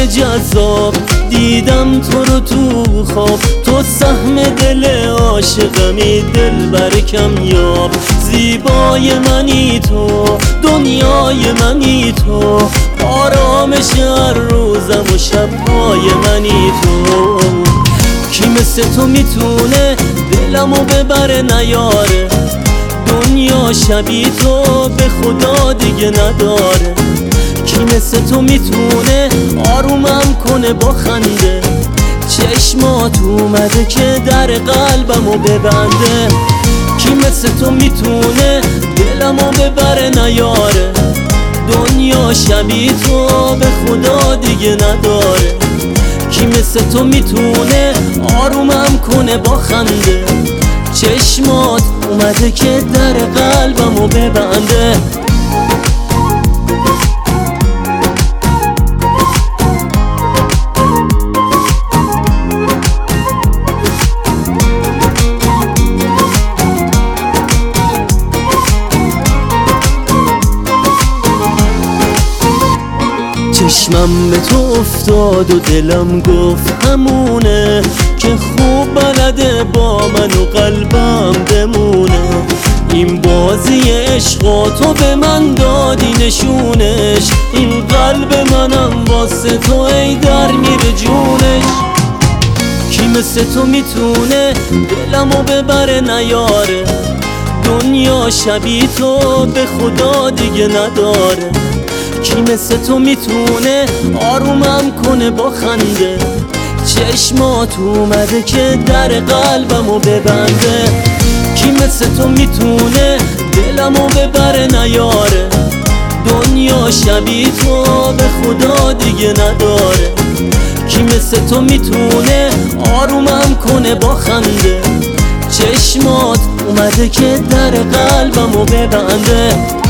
جذاب دیدم تو رو تو خواب، تو سهم دل عاشقمی، دل بر کمیاب. زیبای منی تو، دنیای منی تو، آرامش هر روزم و شبهای منی تو. کی مثل تو میتونه دلمو ببره نیاره، دنیا شبیه تو به خدا دیگه نداره. کی مثل تو میتونه آرومم کنه با خنده، چشمات اومده که در قلبمو ببنده. کی مثل تو میتونه دلمو ببره نیاره، دنیا شبیه تو به خدا دیگه نداره. کی مثل تو میتونه آرومم کنه با خنده، چشمات اومده که در قلبمو ببنده. چشمم به تو افتاد و دلم گفت همونه، که خوب بلده با من و قلبم بمونه. این بازی عشق تو به من دادی نشونش، این قلب منم واسه تو ای در میره جونش. کی مثل تو میتونه دلمو ببره نیاره، دنیا شبیه تو به خدا دیگه نداره. کی مثل تو میتونه آرومم کنه با خنده، چشمات اومده که در قلبمو ببنده. کی مثل تو میتونه دلمو ببره نیاره، دنیا شبیه تو به خدا دیگه نداره. کی مثل تو میتونه آرومم کنه با خنده، چشمات اومده که در قلبمو ببنده.